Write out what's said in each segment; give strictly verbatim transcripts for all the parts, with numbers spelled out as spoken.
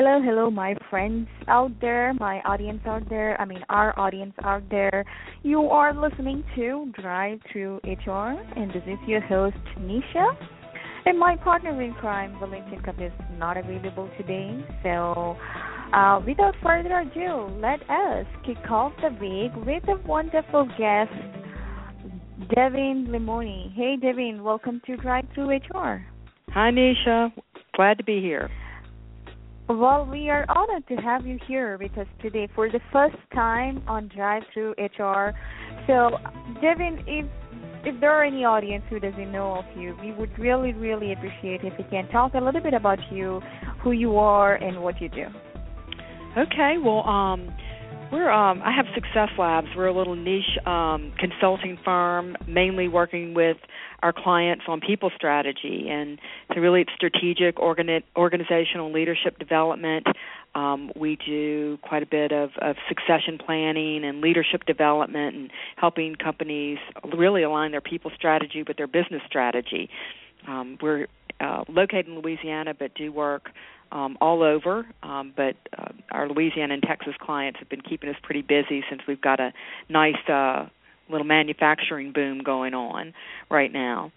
hello, hello, my friends out there, my audience out there. I mean, our audience out there. You are listening to Drive Through H R, and this is your host, Nisha. And my partner in crime, Valentin Cup, is not available today. So, uh, without further ado, let us kick off the week with a wonderful guest, Devin Limoni. Hey, Devin, welcome to Drive Through H R. Hi, Nisha. Glad to be here. Well, we are honored to have you here with us today for the first time on Drive Through H R. So, Devin, if if there are any audience who doesn't know of you, we would really, really appreciate if you can talk a little bit about you, who you are, and what you do. Okay. Well, um, we're um, I have Success Labs. We're a little niche um, consulting firm, mainly working with our clients on people strategy, and so really it's strategic organi- organizational leadership development. Um, we do quite a bit of, of succession planning and leadership development and helping companies really align their people strategy with their business strategy. Um, we're uh, located in Louisiana but do work um, all over, um, but uh, our Louisiana and Texas clients have been keeping us pretty busy since we've got a nice uh, little manufacturing boom going on right now.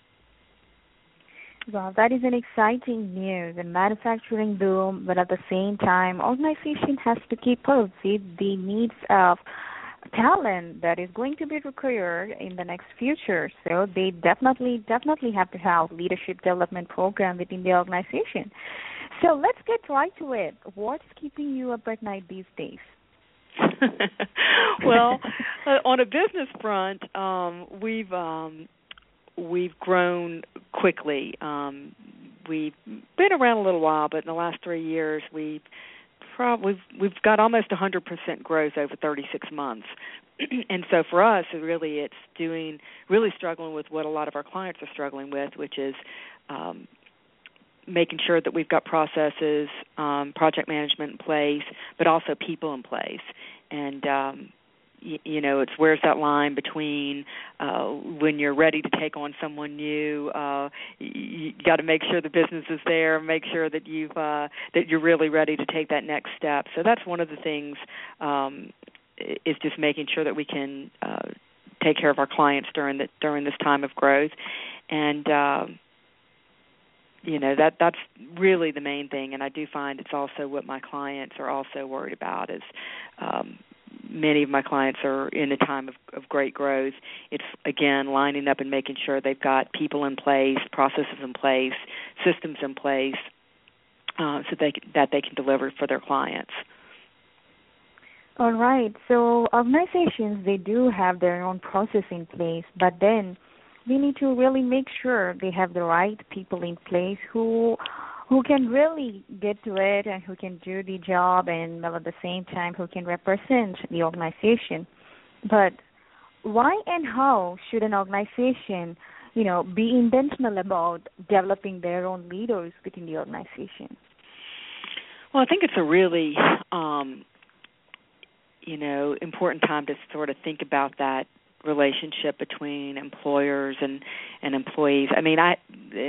Well, that is an exciting news, a manufacturing boom, but at the same time, organization has to keep up with the needs of talent that is going to be required in the next future. So they definitely, definitely have to have leadership development program within the organization. So let's get right to it. What's keeping you up at night these days? Well, uh, on a business front, um, we've um, we've grown quickly. Um, we've been around a little while, but in the last three years, we've probably we've, we've got almost one hundred percent growth over thirty-six months. And so for us, really, it's doing really struggling with what a lot of our clients are struggling with, which is um, making sure that we've got processes, um, project management in place, but also people in place. And, um, y- you know, it's where's that line between uh, when you're ready to take on someone new, uh, you, you got to make sure the business is there, make sure that you've uh, that you're really ready to take that next step. So that's one of the things um, is just making sure that we can uh, take care of our clients during the, during this time of growth. And uh, You know, that that's really the main thing, and I do find it's also what my clients are also worried about is um, many of my clients are in a time of, of great growth. It's, again, lining up and making sure they've got people in place, processes in place, systems in place uh, so they that they can deliver for their clients. All right. So organizations, they do have their own process in place, but then we need to really make sure they have the right people in place who who can really get to it and who can do the job, and well, at the same time who can represent the organization. But why and how should an organization, you know, be intentional about developing their own leaders within the organization? Well, I think it's a really, um, you know, important time to sort of think about that relationship between employers and, and employees. I mean, I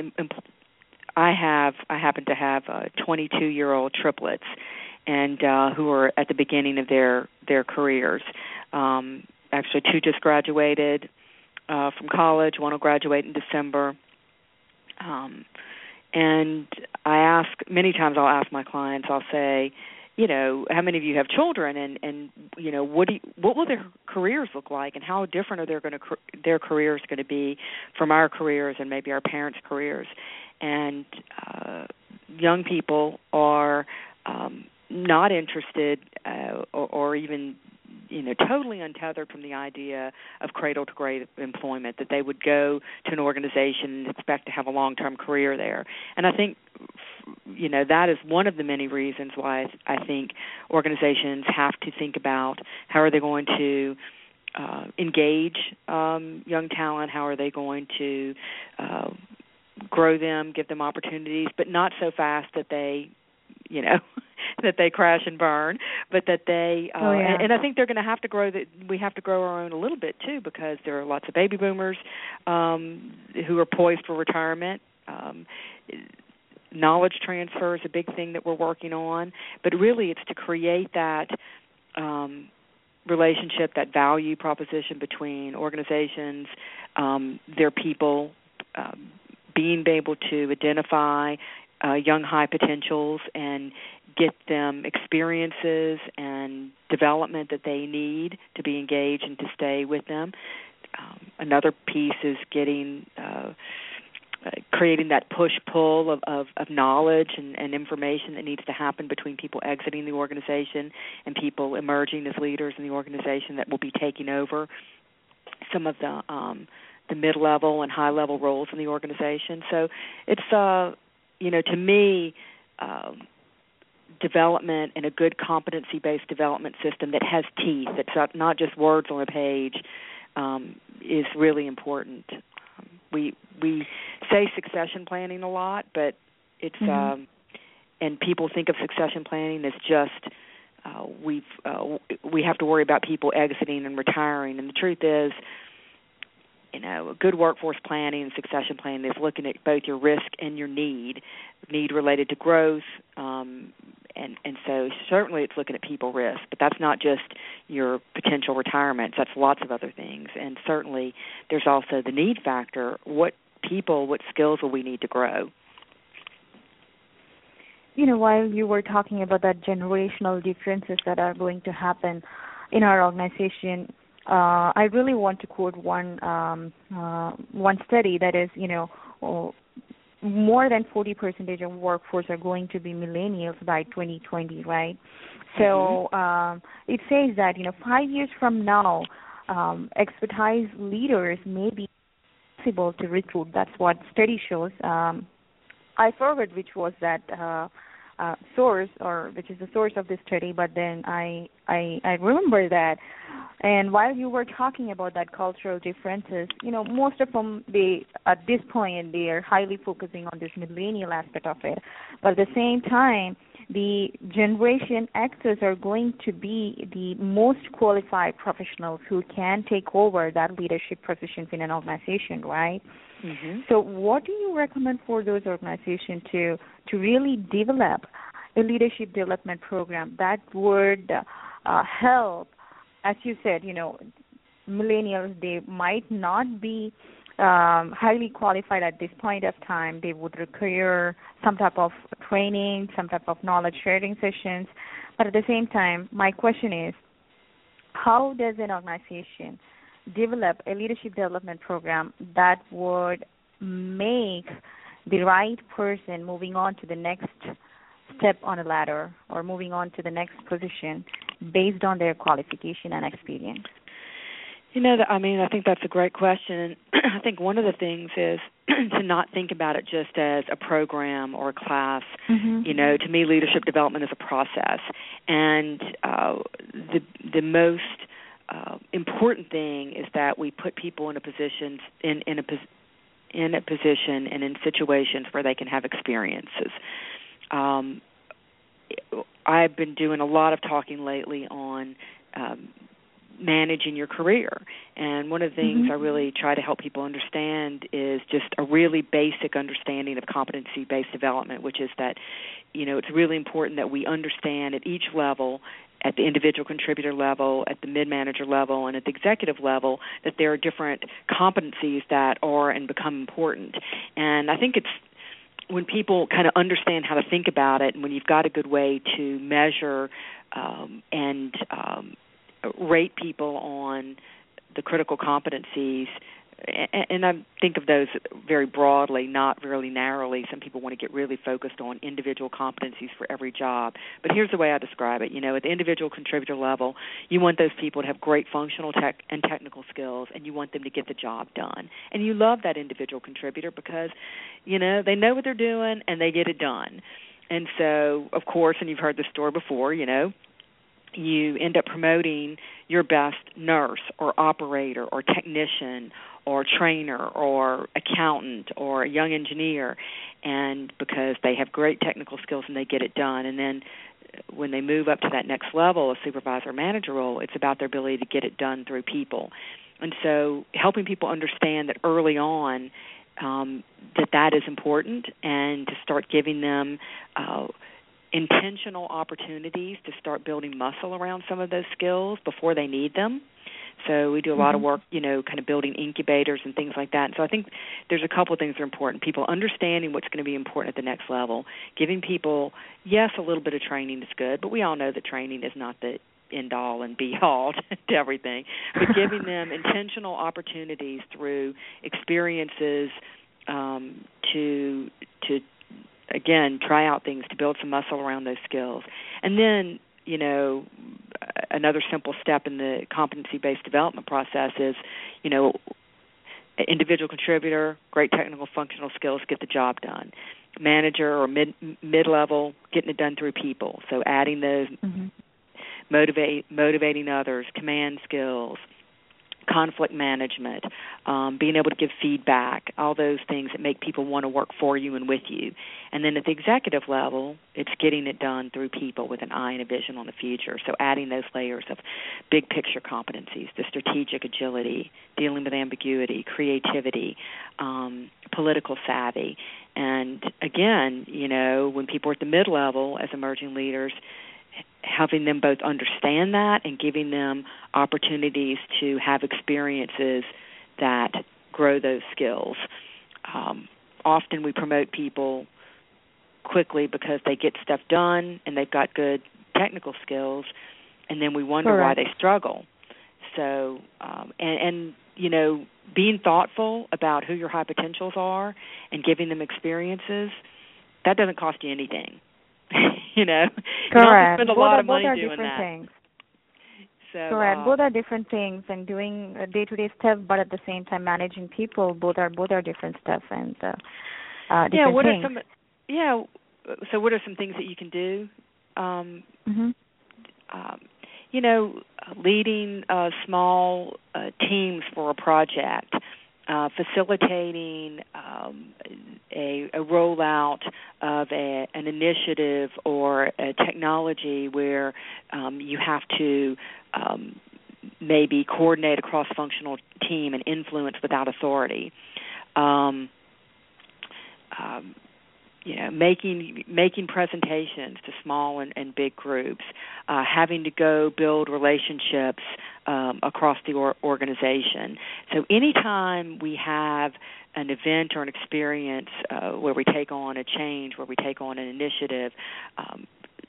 I have I happen to have uh, twenty-two-year-old triplets, and uh, who are at the beginning of their their careers. Um, actually, two just graduated uh, from college. One will graduate in December. Um, and I ask many times. I'll ask my clients. I'll say, you know, how many of you have children, and, and you know, what do you, what will their careers look like, and how different are their going to their careers going to be from our careers and maybe our parents' careers? And uh, young people are um, not interested, uh, or, or even, you know, totally untethered from the idea of cradle to grave employment, that they would go to an organization and expect to have a long-term career there. And I think, you know, that is one of the many reasons why I think organizations have to think about how are they going to uh, engage um, young talent, how are they going to uh, grow them, give them opportunities, but not so fast that they, you know, that they crash and burn, but that they, uh, oh, yeah. and, and I think they're going to have to grow, that we have to grow our own a little bit too, because there are lots of baby boomers um, who are poised for retirement. Um, knowledge transfer is a big thing that we're working on, but really it's to create that um, relationship, that value proposition between organizations, um, their people, um, being able to identify uh, young high potentials and get them experiences and development that they need to be engaged and to stay with them. Um, another piece is getting, uh, uh, creating that push-pull of, of, of knowledge and, and information that needs to happen between people exiting the organization and people emerging as leaders in the organization that will be taking over some of the um, the mid-level and high-level roles in the organization. So it's, uh, you know, to me, um, development and a good competency-based development system that has teeth, that's not just words on a page, um, is really important. Um, we we say succession planning a lot, but it's mm-hmm. um, and people think of succession planning as just uh, we've uh, we have to worry about people exiting and retiring, and the truth is, you know, good workforce planning and succession planning is looking at both your risk and your need, need related to growth, um, and, and so certainly it's looking at people risk, but that's not just your potential retirements. That's lots of other things, and certainly there's also the need factor. What people, what skills will we need to grow? You know, while you were talking about that generational differences that are going to happen in our organization, Uh, I really want to quote one um, uh, one study that is, you know, oh, more than forty percent of workforce are going to be millennials by twenty twenty, right? So mm-hmm. um, it says that, you know, five years from now, um, expertise leaders may be possible to recruit. That's what study shows. Um, I forgot which was that uh, uh, source or which is the source of this study, but then I, I I remember that. And while you were talking about that cultural differences, you know, most of them, they at this point, they are highly focusing on this millennial aspect of it. But at the same time, the Generation Xers are going to be the most qualified professionals who can take over that leadership positions in an organization, right? Mm-hmm. So what do you recommend for those organizations to, to really develop a leadership development program that would uh, help? As you said, you know, millennials, they might not be um, highly qualified at this point of time. They would require some type of training, some type of knowledge sharing sessions. But at the same time, my question is, how does an organization develop a leadership development program that would make the right person moving on to the next step on a ladder or moving on to the next position based on their qualification and experience? You know, I mean, I think that's a great question. And I think one of the things is to not think about it just as a program or a class. Mm-hmm. You know, to me, leadership development is a process. And uh, the the most uh, important thing is that we put people in a position, in, in, a, in a position and in situations where they can have experiences. Um, I've been doing a lot of talking lately on um, managing your career, and one of the things mm-hmm. I really try to help people understand is just a really basic understanding of competency-based development, which is that, you know, it's really important that we understand at each level, at the individual contributor level, at the mid-manager level, and at the executive level, that there are different competencies that are and become important. And I think it's when people kind of understand how to think about it, and when you've got a good way to measure um, and um, rate people on the critical competencies, and, and I think of those very broadly, not really narrowly. Some people want to get really focused on individual competencies for every job. But here's the way I describe it. You know, at the individual contributor level, you want those people to have great functional tech and technical skills, and you want them to get the job done. And you love that individual contributor because, you know, they know what they're doing and they get it done. And so, of course, and you've heard this story before, you know, you end up promoting your best nurse or operator or technician or trainer or accountant or a young engineer, and because they have great technical skills and they get it done. And then when they move up to that next level, a supervisor or manager role, it's about their ability to get it done through people. And so helping people understand that early on, um, that that is important, and to start giving them uh, intentional opportunities to start building muscle around some of those skills before they need them. So we do a lot mm-hmm. of work, you know, kind of building incubators and things like that. And so I think there's a couple of things that are important. People understanding what's going to be important at the next level, giving people, yes, a little bit of training is good, but we all know that training is not the end-all and be-all to everything, but giving them intentional opportunities through experiences um, to, to again, try out things to build some muscle around those skills. And then, you know, another simple step in the competency-based development process is, you know, individual contributor, great technical functional skills, get the job done. Manager or mid, mid-level, getting it done through people. So adding those, mm-hmm. motivate, motivating others, command skills, conflict management, um, being able to give feedback, all those things that make people want to work for you and with you. And then at the executive level, it's getting it done through people with an eye and a vision on the future. So adding those layers of big picture competencies, the strategic agility, dealing with ambiguity, creativity, um, political savvy. And again, you know, when people are at the mid-level as emerging leaders, having them both understand that and giving them opportunities to have experiences that grow those skills. Um, often we promote people quickly because they get stuff done and they've got good technical skills, and then we wonder Correct. Why they struggle. So, um, and, and, you know, being thoughtful about who your high potentials are and giving them experiences, that doesn't cost you anything. You know, Correct. You don't have to spend a both lot are, of money both are doing different that. Things. So, Correct. uh, both are different things, and doing a day-to-day stuff, but at the same time managing people. Both are both are different stuff and uh, uh, different yeah. What things. are some? Yeah. So, what are some things that you can do? Um, mm-hmm. um, you know, leading uh, small uh, teams for a project. Uh, facilitating um, a, a rollout of a, an initiative or a technology where um, you have to um, maybe coordinate a cross-functional team and influence without authority. Um, um, you know, making making presentations to small and, and big groups, uh, having to go build relationships um, across the or- organization. So anytime we have an event or an experience uh, where we take on a change, where we take on an initiative, um,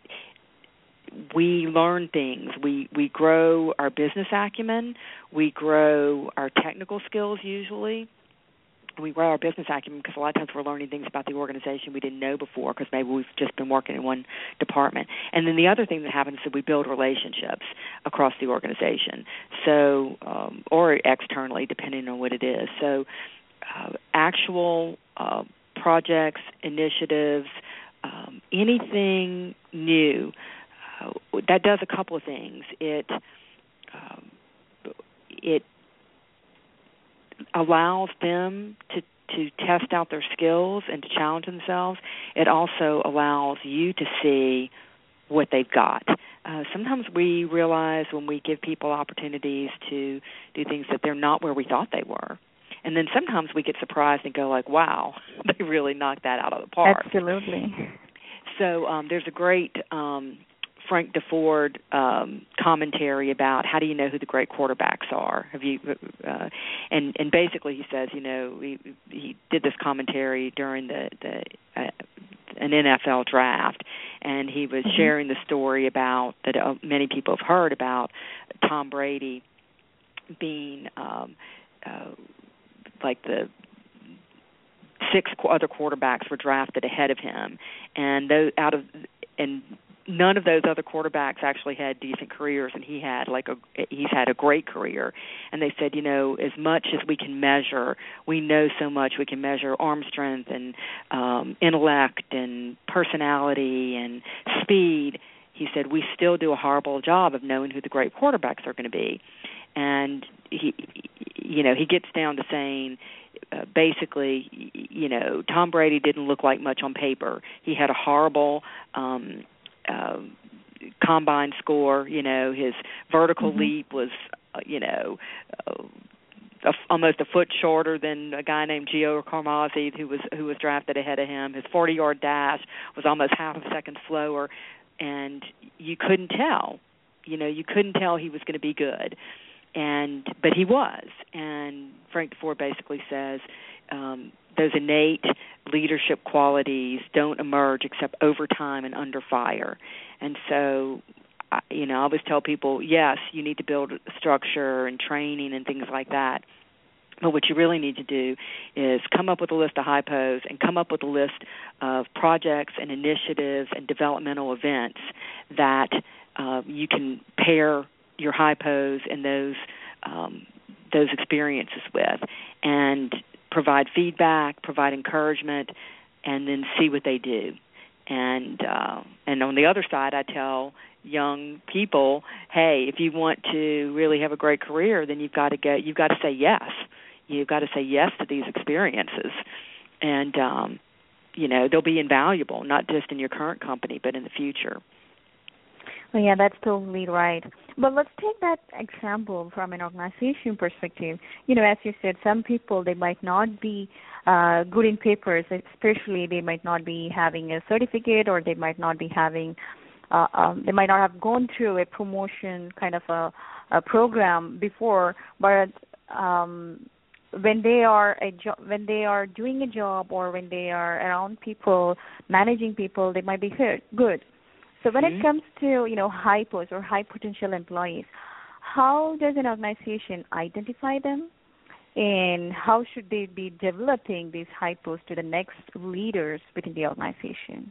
we learn things. We, we grow our business acumen. We grow our technical skills usually. We grow our business acumen because a lot of times we're learning things about the organization we didn't know before because maybe we've just been working in one department. And then the other thing that happens is we build relationships across the organization, so um, or externally, depending on what it is. So uh, actual uh, projects, initiatives, um, anything new, uh, that does a couple of things. It um, it allows them to, to test out their skills and to challenge themselves. It also allows you to see what they've got. Uh, sometimes we realize when we give people opportunities to do things that they're not where we thought they were. And then sometimes we get surprised and go like, wow, they really knocked that out of the park. Absolutely. So um, there's a great um, Frank DeFord um, commentary about how do you know who the great quarterbacks are. Have you? Uh, and and basically he says, you know, he, he did this commentary during the, the uh, an N F L draft, and he was mm-hmm. sharing the story about that uh, many people have heard about Tom Brady being um, uh, like the six other quarterbacks were drafted ahead of him, and those out of and. None of those other quarterbacks actually had decent careers, and he had like a he's had a great career. And they said, you know, as much as we can measure, we know so much. We can measure arm strength and um, intellect and personality and speed. He said we still do a horrible job of knowing who the great quarterbacks are going to be. And he, you know, he gets down to saying. Uh, basically, you know, Tom Brady didn't look like much on paper. He had a horrible um, uh, combine score. You know, his vertical mm-hmm. leap was, uh, you know, uh, a, almost a foot shorter than a guy named Gio Carmazzi, who was who was drafted ahead of him. His forty-yard dash was almost half a second slower, and you couldn't tell. You know, you couldn't tell he was going to be good, and but he was. And Frank DeFord basically says um, those innate leadership qualities don't emerge except over time and under fire. And so, you know, I always tell people, yes, you need to build structure and training and things like that. But what you really need to do is come up with a list of hypos and come up with a list of projects and initiatives and developmental events that uh, you can pair your hypos and those um, those experiences with, and provide feedback, provide encouragement, and then see what they do. And uh, and on the other side, I tell young people, hey, if you want to really have a great career, then you've got to get you've got to say yes. You've got to say yes to these experiences, and um, you know they'll be invaluable, not just in your current company, but in the future. Well, yeah, that's totally right. But let's take that example from an organization perspective. You know, as you said, some people, they might not be uh, good in papers, especially they might not be having a certificate, or they might not be having, uh, um, they might not have gone through a promotion kind of a, a program before, but um, when they are a jo- when they are doing a job, or when they are around people, managing people, they might be good. good. So when mm-hmm. it comes to, you know, hypos or high potential employees, how does an organization identify them, and how should they be developing these hypos to the next leaders within the organization?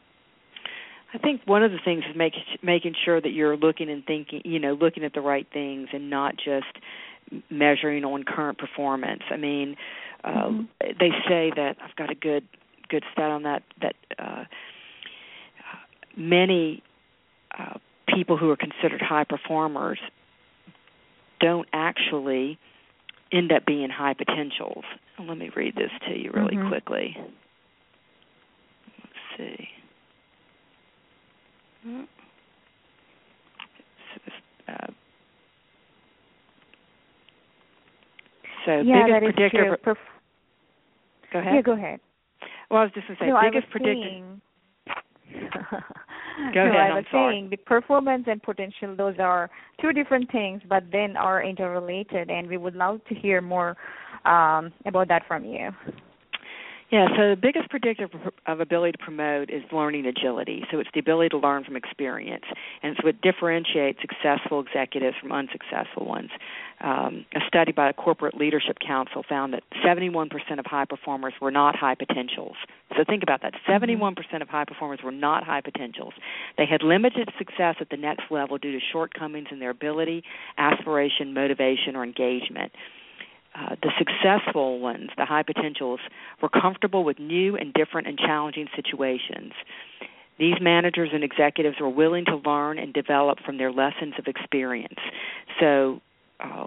I think one of the things is make, making sure that you're looking and thinking, you know, looking at the right things and not just measuring on current performance. I mean, uh, mm-hmm. they say that, I've got a good good stat on that, that uh, many uh, people who are considered high performers don't actually end up being high potentials. Let me read this to you really mm-hmm. quickly. Let's see. Uh, so yeah, biggest that is predictor. True. Perf- go ahead. Yeah, go ahead. Well, I was just going to say no, biggest predictor. Saying... Go no, ahead. I was I'm sorry. saying the performance and potential; those are two different things, but then are interrelated, and we would love to hear more um, about that from you. Yeah, so the biggest predictor of ability to promote is learning agility. So it's the ability to learn from experience, and it's what differentiates successful executives from unsuccessful ones. Um, a study by the Corporate Leadership Council found that seventy-one percent of high performers were not high potentials. So think about that. seventy-one percent of high performers were not high potentials. They had limited success at the next level due to shortcomings in their ability, aspiration, motivation, or engagement. Uh, the successful ones, the high potentials, were comfortable with new and different and challenging situations. These managers and executives were willing to learn and develop from their lessons of experience. So uh,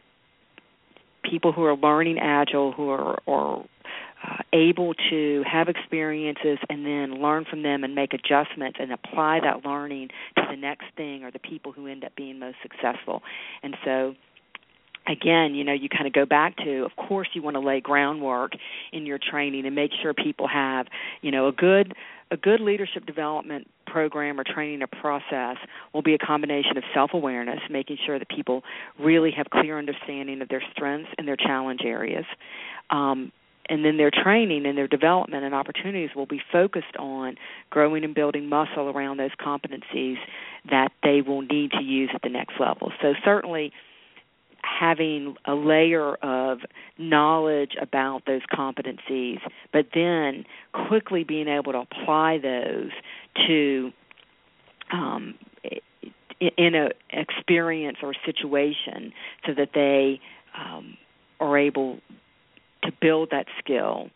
people who are learning agile, who are or, uh, able to have experiences and then learn from them and make adjustments and apply that learning to the next thing, are the people who end up being most successful. And so again, you know, you kind of go back to, of course, you want to lay groundwork in your training and make sure people have, you know, a good a good leadership development program or training or process will be a combination of self-awareness, making sure that people really have clear understanding of their strengths and their challenge areas. Um, and then their training and their development and opportunities will be focused on growing and building muscle around those competencies that they will need to use at the next level. So certainly having a layer of knowledge about those competencies, but then quickly being able to apply those to um, in a experience or situation, so that they um, are able to build that skill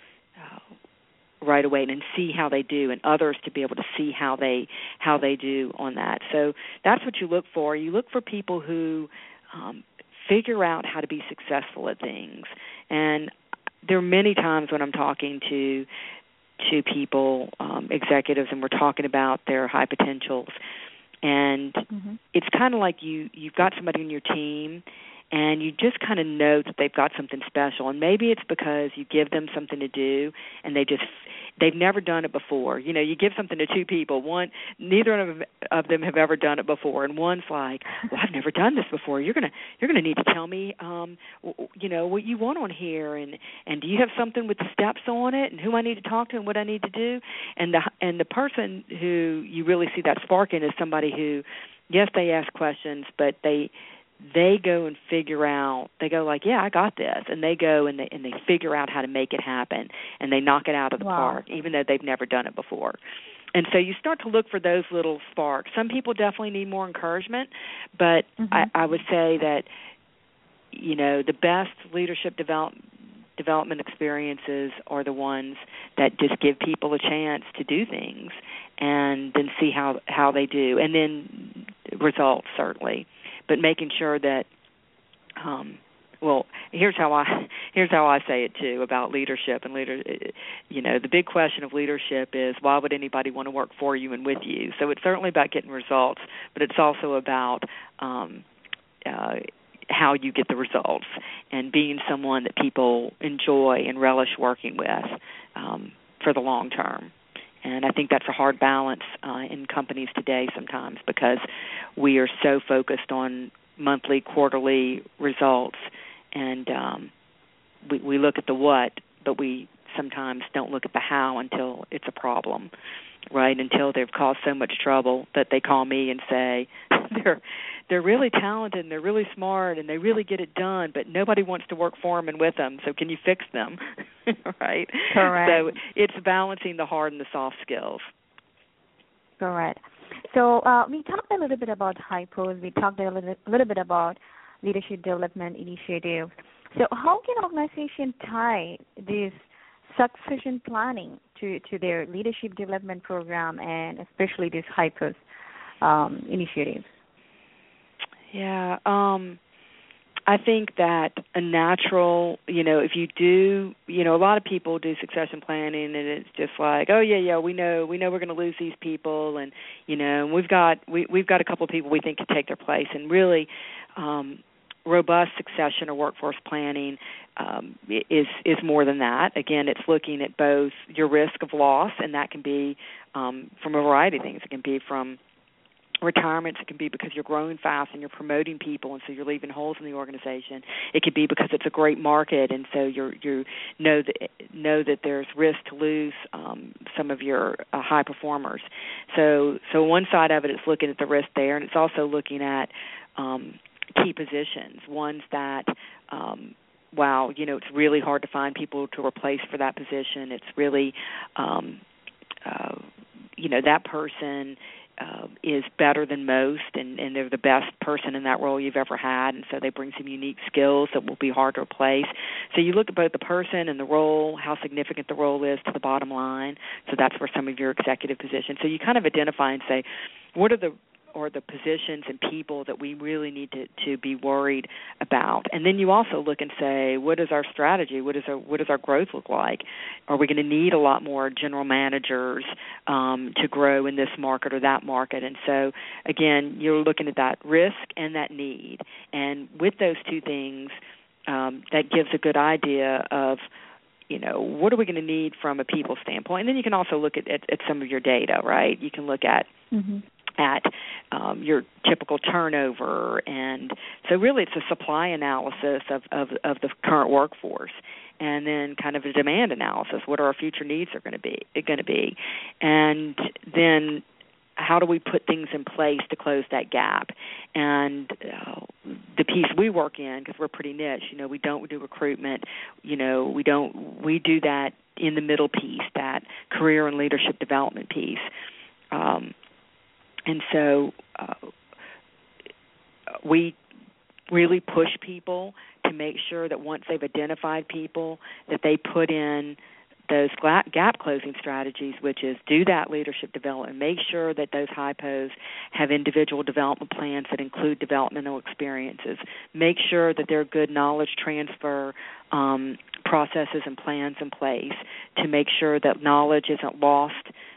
uh, right away and see how they do, and others to be able to see how they how they do on that. So that's what you look for. You look for people who um, figure out how to be successful at things. And there are many times when I'm talking to to people, um, executives, and we're talking about their high potentials. And mm-hmm. it's kind of like you, you've got somebody in your team, and you just kind of know that they've got something special. And maybe it's because you give them something to do, and they just they've never done it before. You know, you give something to two people. One, neither of them, of them have ever done it before, and one's like, "Well, I've never done this before. You're gonna you're gonna need to tell me, um, w- you know, what you want on here, and and do you have something with the steps on it, and who I need to talk to, and what I need to do." And the and the person who you really see that spark in is somebody who, yes, they ask questions, but they they go and figure out, they go like, yeah, I got this, and they go and they and they figure out how to make it happen, and they knock it out of the Wow. park, even though they've never done it before. And so you start to look for those little sparks. Some people definitely need more encouragement, but Mm-hmm. I, I would say that, you know, the best leadership develop, development experiences are the ones that just give people a chance to do things and then see how, how they do, and then results, certainly. But making sure that, um, well, here's how I here's how I say it too about leadership and leader. You know, the big question of leadership is, why would anybody want to work for you and with you? So it's certainly about getting results, but it's also about um, uh, how you get the results and being someone that people enjoy and relish working with um, for the long term. And I think that's a hard balance uh, in companies today sometimes, because we are so focused on monthly, quarterly results, and um, we, we look at the what, but we sometimes don't look at the how until it's a problem, right? Until they've caused so much trouble that they call me and say they're they're really talented and they're really smart and they really get it done, but nobody wants to work for them and with them. So can you fix them, right? Correct. So it's balancing the hard and the soft skills. Correct. So uh, we talked a little bit about HighPost. We talked a little, bit, a little bit about leadership development initiatives. So how can organizations tie this succession planning to, to their leadership development program, and especially this HighPost um, initiative? Yeah, um, I think that a natural, you know, if you do, you know, a lot of people do succession planning, and it's just like, oh yeah, yeah, we know, we know we're going to lose these people, and you know, we've got we we've got a couple of people we think could take their place, and really, um, robust succession or workforce planning um, is is more than that. Again, it's looking at both your risk of loss, and that can be um, from a variety of things. It can be from retirements. It can be because you're growing fast and you're promoting people, and so you're leaving holes in the organization. It could be because it's a great market, and so you're you know that know that there's risk to lose um, some of your uh, high performers. So so one side of it is looking at the risk there, and it's also looking at um, key positions, ones that um, wow, you know, it's really hard to find people to replace for that position. It's really um, uh, you know, that person Uh, is better than most, and, and they're the best person in that role you've ever had, and so they bring some unique skills that will be hard to replace. So you look at both the person and the role, how significant the role is to the bottom line. So that's where some of your executive positions. So you kind of identify and say, what are the or the positions and people that we really need to, to be worried about. And then you also look and say, what is our strategy? What is our, what does our growth look like? Are we going to need a lot more general managers um, to grow in this market or that market? And so, again, you're looking at that risk and that need. And with those two things, um, that gives a good idea of, you know, what are we going to need from a people standpoint? And then you can also look at, at, at some of your data, right? You can look at mm-hmm. at um, your typical turnover, and so really it's a supply analysis of, of, of the current workforce, and then kind of a demand analysis. What are our future needs are going to be going to be, and then how do we put things in place to close that gap? And uh, the piece we work in, because we're pretty niche, you know, we don't do recruitment, you know, we don't we do that in the middle piece, that career and leadership development piece. Um, And so uh, we really push people to make sure that once they've identified people, that they put in those gap closing strategies, which is do that leadership development, make sure that those HighPosts have individual development plans that include developmental experiences, make sure that there are good knowledge transfer um, processes and plans in place to make sure that knowledge isn't lost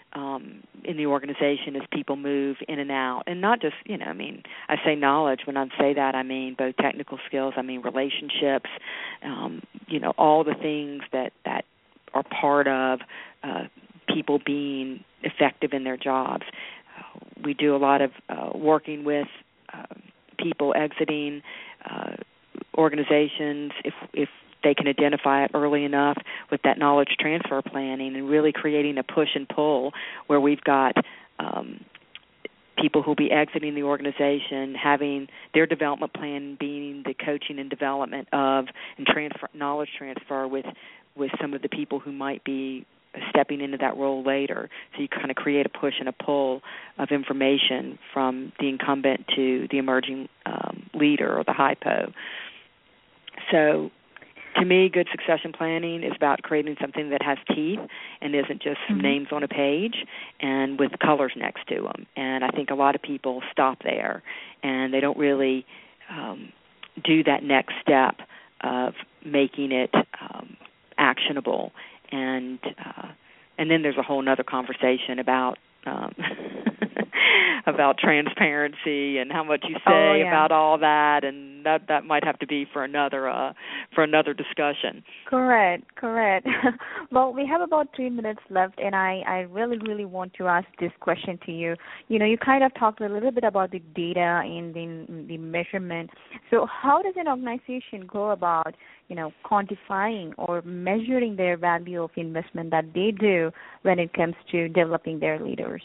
um, in the organization as people move in and out. And not just, you know, I mean, I say knowledge. When I say that, I mean both technical skills, I mean relationships, um, you know, all the things that, that are part of uh, people being effective in their jobs. Uh, we do a lot of uh, working with uh, people exiting uh, organizations if if they can identify it early enough with that knowledge transfer planning and really creating a push and pull where we've got um, people who will be exiting the organization having their development plan being the coaching and development of and transfer knowledge transfer with with some of the people who might be stepping into that role later. So you kind of create a push and a pull of information from the incumbent to the emerging um, leader or the hypo. So to me, good succession planning is about creating something that has teeth and isn't just some mm-hmm. names on a page and with colors next to them. And I think a lot of people stop there, and they don't really um, do that next step of making it um, actionable. And uh, and then there's a whole other conversation about um, about transparency and how much you say oh, yeah. about all that, and that that might have to be for another uh, for another discussion. Correct, correct. Well, we have about three minutes left, and I, I really, really want to ask this question to you. You know, you kind of talked a little bit about the data and the, the measurement. So how does an organization go about, you know, quantifying or measuring their value of investment that they do when it comes to developing their leaders?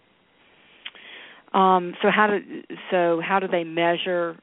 Um, so how do so how do they measure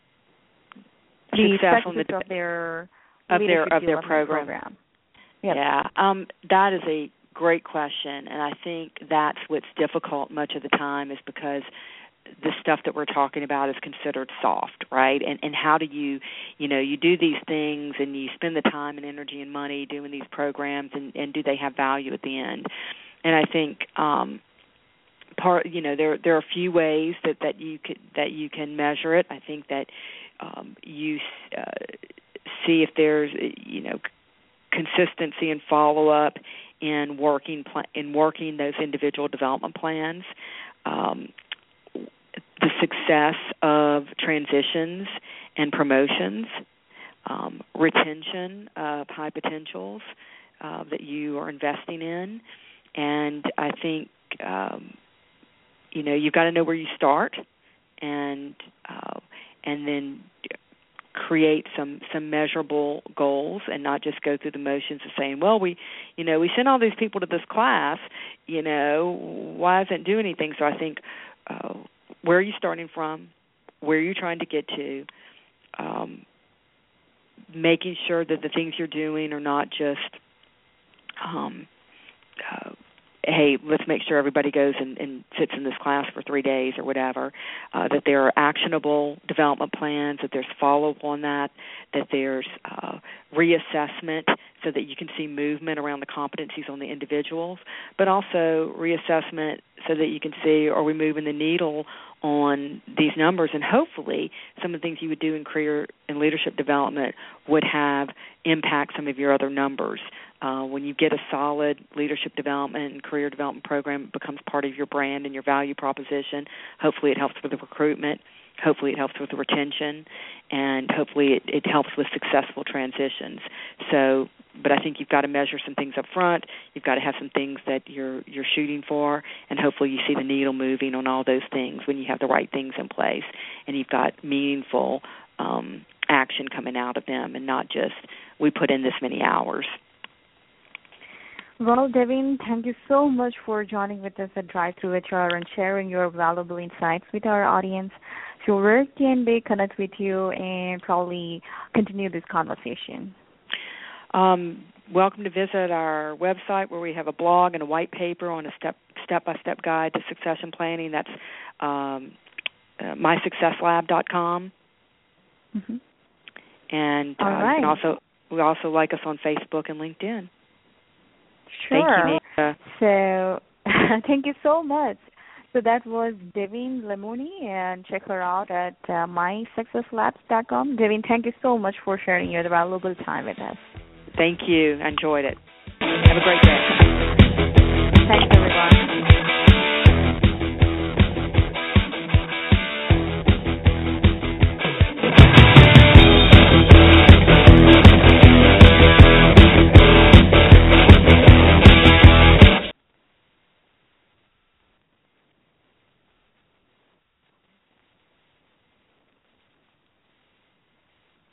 the success on the of their of their of their program? program. Yep. Yeah, um, that is a great question, and I think that's what's difficult much of the time is because the stuff that we're talking about is considered soft, right? And and how do you, you know, you do these things and you spend the time and energy and money doing these programs, and, and do they have value at the end? And I think um, part, you know, there there are a few ways that, that you could that you can measure it. I think that um, you uh, see if there's, you know, consistency and follow up in working pl- in working those individual development plans. Um, the success of transitions and promotions, um, retention of high potentials uh, that you are investing in, and I think um, you know you've got to know where you start, and uh, and then create some, some measurable goals, and not just go through the motions of saying, well, we, you know, we sent all these people to this class, you know, why doesn't it do anything? So I think. Uh, Where are you starting from? Where are you trying to get to? Um, making sure that the things you're doing are not just, um, uh, hey, let's make sure everybody goes and, and sits in this class for three days or whatever, uh, that there are actionable development plans, that there's follow-up on that, that there's uh, reassessment so that you can see movement around the competencies on the individuals, but also reassessment so that you can see, are we moving the needle on these numbers? And hopefully some of the things you would do in career and leadership development would have impact some of your other numbers. Uh, when you get a solid leadership development and career development program, it becomes part of your brand and your value proposition. Hopefully it helps with the recruitment. Hopefully it helps with the retention. And hopefully it, it helps with successful transitions. So, but I think you've got to measure some things up front. You've got to have some things that you're you're shooting for, and hopefully you see the needle moving on all those things when you have the right things in place, and you've got meaningful um, action coming out of them, and not just we put in this many hours. Well, Devin, thank you so much for joining with us at Drive Through H R and sharing your valuable insights with our audience. So where can they connect with you and probably continue this conversation? Um, welcome to visit our website where we have a blog and a white paper on a step, step-by-step guide to succession planning. That's um, uh, my success lab dot com. Mm-hmm. And uh, right. you can also, we also like us on Facebook and LinkedIn. Sure. Thank you, Nita. So thank you so much. So that was Devin Lemooney, and check her out at uh, my success labs dot com. Devin, thank you so much for sharing your valuable time with us. Thank you. I enjoyed it. Have a great day.